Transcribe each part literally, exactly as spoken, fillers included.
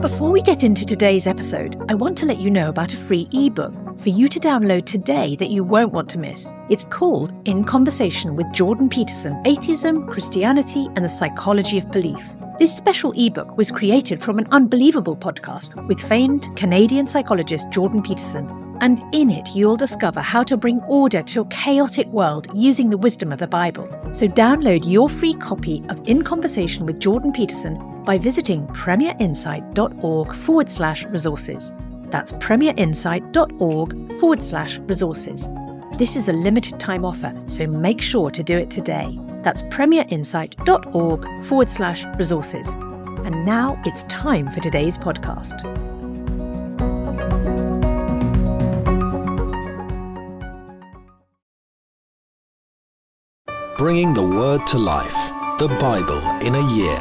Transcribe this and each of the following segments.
Before we get into today's episode, I want to let you know about a free ebook for you to download today that you won't want to miss. It's called In Conversation with Jordan Peterson, Atheism, Christianity and the Psychology of Belief. This special ebook was created from an unbelievable podcast with famed Canadian psychologist Jordan Peterson. And in it, you'll discover how to bring order to a chaotic world using the wisdom of the Bible. So download your free copy of In Conversation with Jordan Peterson by visiting premierinsight.org forward slash resources. That's premierinsight.org forward slash resources. This is a limited time offer, so make sure to do it today. That's premierinsight.org forward slash resources. And now it's time for today's podcast. Bringing the Word to life, the Bible in a year.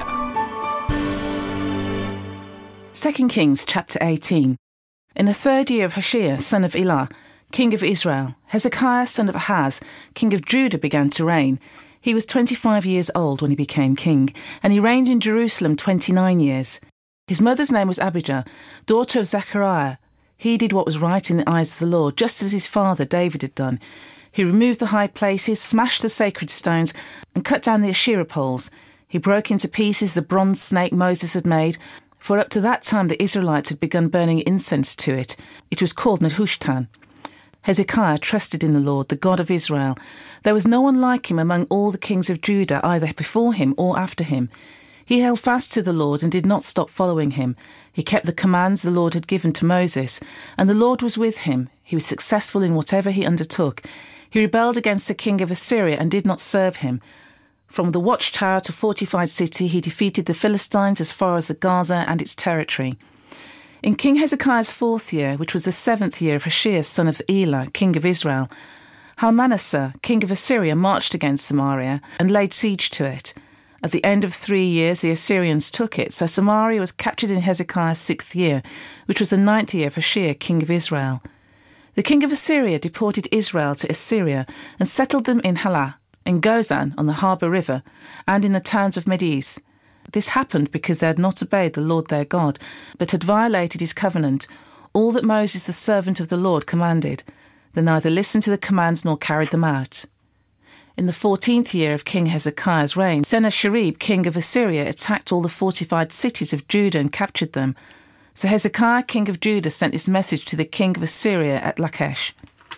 Second Kings chapter eighteen. In the third year of Hoshea, son of Elah, king of Israel, Hezekiah, son of Ahaz, king of Judah, began to reign. He was twenty-five years old when he became king, and he reigned in Jerusalem twenty-nine years. His mother's name was Abijah, daughter of Zechariah. He did what was right in the eyes of the Lord, just as his father David had done. He removed the high places, smashed the sacred stones, and cut down the Asherah poles. He broke into pieces the bronze snake Moses had made, for up to that time the Israelites had begun burning incense to it. It was called Nehushtan. Hezekiah trusted in the Lord, the God of Israel. There was no one like him among all the kings of Judah, either before him or after him. He held fast to the Lord and did not stop following him. He kept the commands the Lord had given to Moses, and the Lord was with him. He was successful in whatever he undertook. He rebelled against the king of Assyria and did not serve him. From the watchtower to fortified city, he defeated the Philistines as far as the Gaza and its territory. In King Hezekiah's fourth year, which was the seventh year of Hoshea, son of Elah, king of Israel, Shalmaneser, king of Assyria, marched against Samaria and laid siege to it. At the end of three years, the Assyrians took it, so Samaria was captured in Hezekiah's sixth year, which was the ninth year of Hoshea, king of Israel. The king of Assyria deported Israel to Assyria and settled them in Halah, in Gozan on the harbour river, and in the towns of Medes. This happened because they had not obeyed the Lord their God, but had violated his covenant, all that Moses the servant of the Lord commanded. They neither listened to the commands nor carried them out. In the fourteenth year of King Hezekiah's reign, Sennacherib, king of Assyria, attacked all the fortified cities of Judah and captured them. So Hezekiah, king of Judah, sent this message to the king of Assyria at Lachish.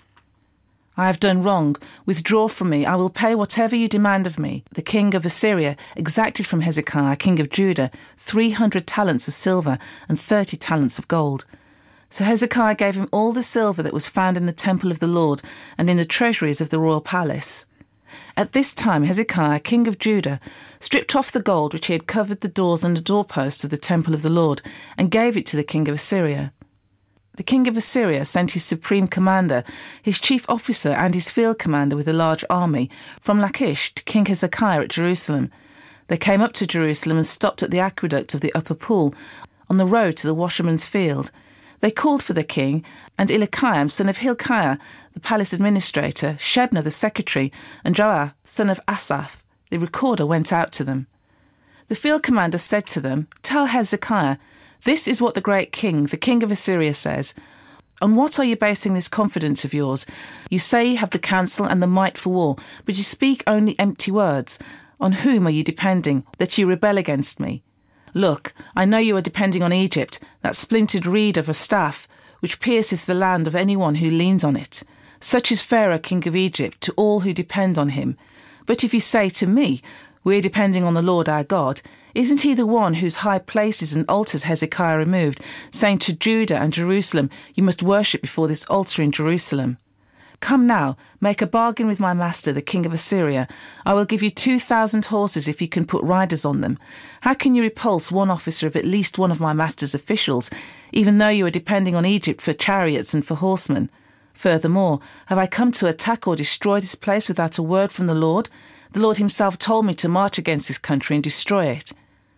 I have done wrong. Withdraw from me. I will pay whatever you demand of me. The king of Assyria exacted from Hezekiah, king of Judah, three hundred talents of silver and thirty talents of gold. So Hezekiah gave him all the silver that was found in the temple of the Lord and in the treasuries of the royal palace. At this time Hezekiah, king of Judah, stripped off the gold which he had covered the doors and the doorposts of the temple of the Lord, and gave it to the king of Assyria. The king of Assyria sent his supreme commander, his chief officer and his field commander with a large army, from Lachish to King Hezekiah at Jerusalem. They came up to Jerusalem and stopped at the aqueduct of the upper pool, on the road to the washerman's field. They called for the king, and Eliakim, son of Hilkiah, the palace administrator, Shebna, the secretary, and Joah, son of Asaph, the recorder, went out to them. The field commander said to them, Tell Hezekiah, this is what the great king, the king of Assyria, says. On what are you basing this confidence of yours? You say you have the counsel and the might for war, but you speak only empty words. On whom are you depending, that you rebel against me? Look, I know you are depending on Egypt, that splintered reed of a staff, which pierces the land of anyone who leans on it. Such is Pharaoh, king of Egypt, to all who depend on him. But if you say to me, we're depending on the Lord our God, isn't he the one whose high places and altars Hezekiah removed, saying to Judah and Jerusalem, you must worship before this altar in Jerusalem? Come now, make a bargain with my master, the king of Assyria. I will give you two thousand horses if you can put riders on them. How can you repulse one officer of at least one of my master's officials, even though you are depending on Egypt for chariots and for horsemen? Furthermore, have I come to attack or destroy this place without a word from the Lord? The Lord himself told me to march against this country and destroy it.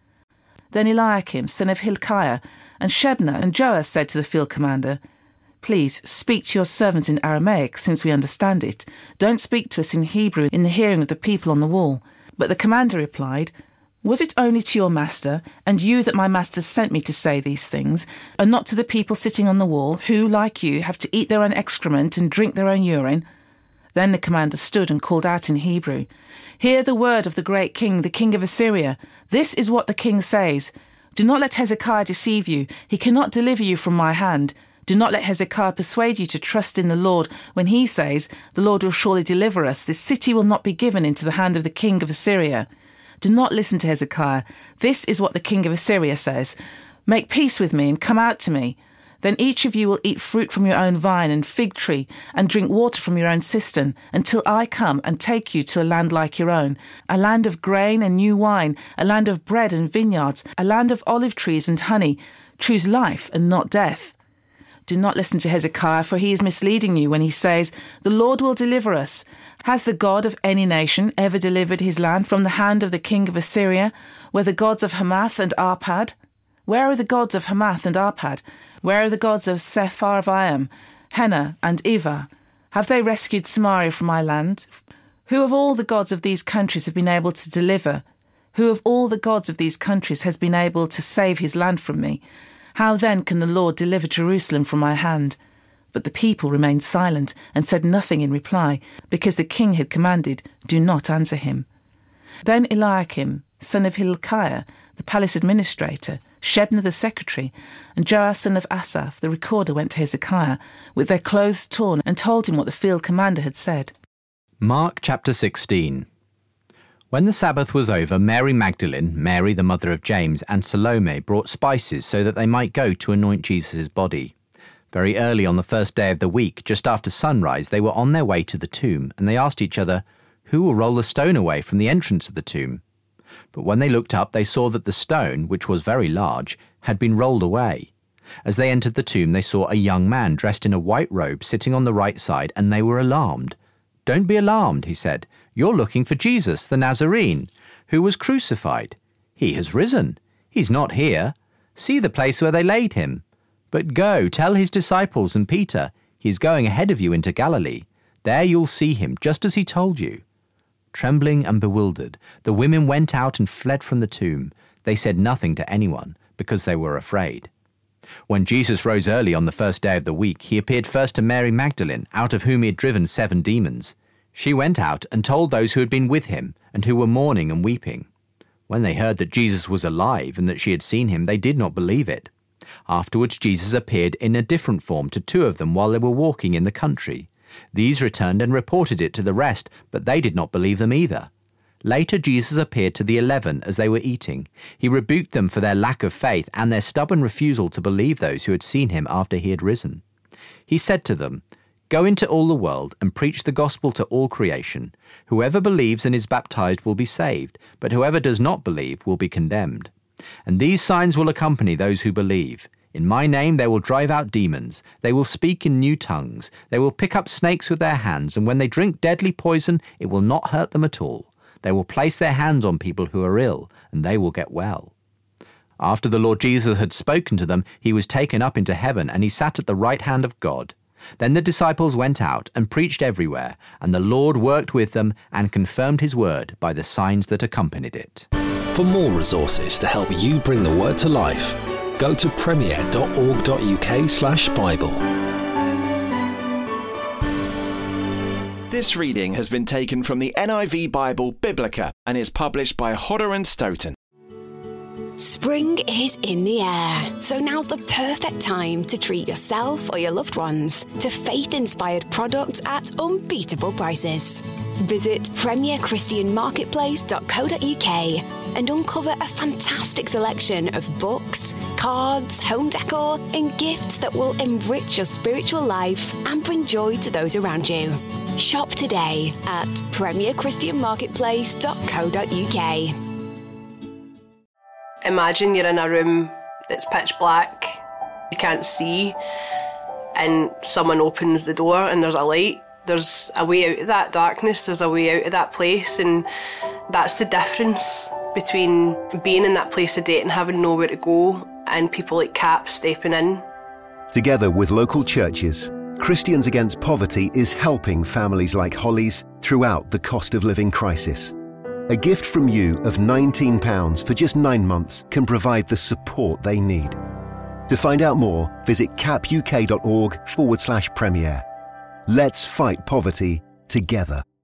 Then Eliakim, son of Hilkiah, and Shebna and Joah said to the field commander, Please speak to your servant in Aramaic, since we understand it. Don't speak to us in Hebrew in the hearing of the people on the wall. But the commander replied, Was it only to your master, and you that my master sent me to say these things, and not to the people sitting on the wall, who, like you, have to eat their own excrement and drink their own urine?" Then the commander stood and called out in Hebrew, "Hear the word of the great king, the king of Assyria. This is what the king says. Do not let Hezekiah deceive you. He cannot deliver you from my hand. Do not let Hezekiah persuade you to trust in the Lord when he says, 'The Lord will surely deliver us. This city will not be given into the hand of the king of Assyria.' Do not listen to Hezekiah. This is what the king of Assyria says. Make peace with me and come out to me. Then each of you will eat fruit from your own vine and fig tree and drink water from your own cistern until I come and take you to a land like your own, a land of grain and new wine, a land of bread and vineyards, a land of olive trees and honey. Choose life and not death. Do not listen to Hezekiah, for he is misleading you when he says, 'The Lord will deliver us.' Has the God of any nation ever delivered his land from the hand of the king of Assyria? Were the gods of Hamath and Arpad? Where are the gods of Hamath and Arpad? Where are the gods of Sepharvaim, Hena and Eva? Have they rescued Samaria from my land? Who of all the gods of these countries have been able to deliver? Who of all the gods of these countries has been able to save his land from me? How then can the Lord deliver Jerusalem from my hand?" But the people remained silent and said nothing in reply, because the king had commanded, "Do not answer him." Then Eliakim, son of Hilkiah, the palace administrator, Shebna the secretary, and Joas son of Asaph, the recorder, went to Hezekiah with their clothes torn and told him what the field commander had said. Mark chapter sixteen. When the Sabbath was over, Mary Magdalene, Mary the mother of James, and Salome brought spices so that they might go to anoint Jesus' body. Very early on the first day of the week, just after sunrise, they were on their way to the tomb, and they asked each other, "Who will roll the stone away from the entrance of the tomb?" But when they looked up, they saw that the stone, which was very large, had been rolled away. As they entered the tomb, they saw a young man dressed in a white robe sitting on the right side, and they were alarmed. "Don't be alarmed," he said. "You're looking for Jesus, the Nazarene, who was crucified. He has risen. He's not here. See the place where they laid him. But go, tell his disciples and Peter, he's going ahead of you into Galilee. There you'll see him, just as he told you." Trembling and bewildered, the women went out and fled from the tomb. They said nothing to anyone, because they were afraid. When Jesus rose early on the first day of the week, he appeared first to Mary Magdalene, out of whom he had driven seven demons. She went out and told those who had been with him and who were mourning and weeping. When they heard that Jesus was alive and that she had seen him, they did not believe it. Afterwards, Jesus appeared in a different form to two of them while they were walking in the country. These returned and reported it to the rest, but they did not believe them either. Later, Jesus appeared to the eleven as they were eating. He rebuked them for their lack of faith and their stubborn refusal to believe those who had seen him after he had risen. He said to them, "Go into all the world and preach the gospel to all creation. Whoever believes and is baptized will be saved, but whoever does not believe will be condemned. And these signs will accompany those who believe. In my name they will drive out demons. They will speak in new tongues. They will pick up snakes with their hands, and when they drink deadly poison, it will not hurt them at all. They will place their hands on people who are ill, and they will get well." After the Lord Jesus had spoken to them, he was taken up into heaven, and he sat at the right hand of God. Then the disciples went out and preached everywhere, and the Lord worked with them and confirmed his word by the signs that accompanied it. For more resources to help you bring the word to life, go to premier.org.uk slash Bible. This reading has been taken from the N I V Bible Biblica and is published by Hodder and Stoughton. Spring is in the air, so now's the perfect time to treat yourself or your loved ones to faith-inspired products at unbeatable prices. Visit premier christian marketplace dot co dot uk and uncover a fantastic selection of books, cards, home decor, and gifts that will enrich your spiritual life and bring joy to those around you. Shop today at premier christian marketplace dot co dot uk. Imagine you're in a room that's pitch black, you can't see, and someone opens the door and there's a light. There's a way out of that darkness, there's a way out of that place, and that's the difference between being in that place of debt and having nowhere to go and people like CAP stepping in. Together with local churches, Christians Against Poverty is helping families like Holly's throughout the cost of living crisis. A gift from you of nineteen pounds for just nine months can provide the support they need. To find out more, visit capuk.org forward slash premiere. Let's fight poverty together.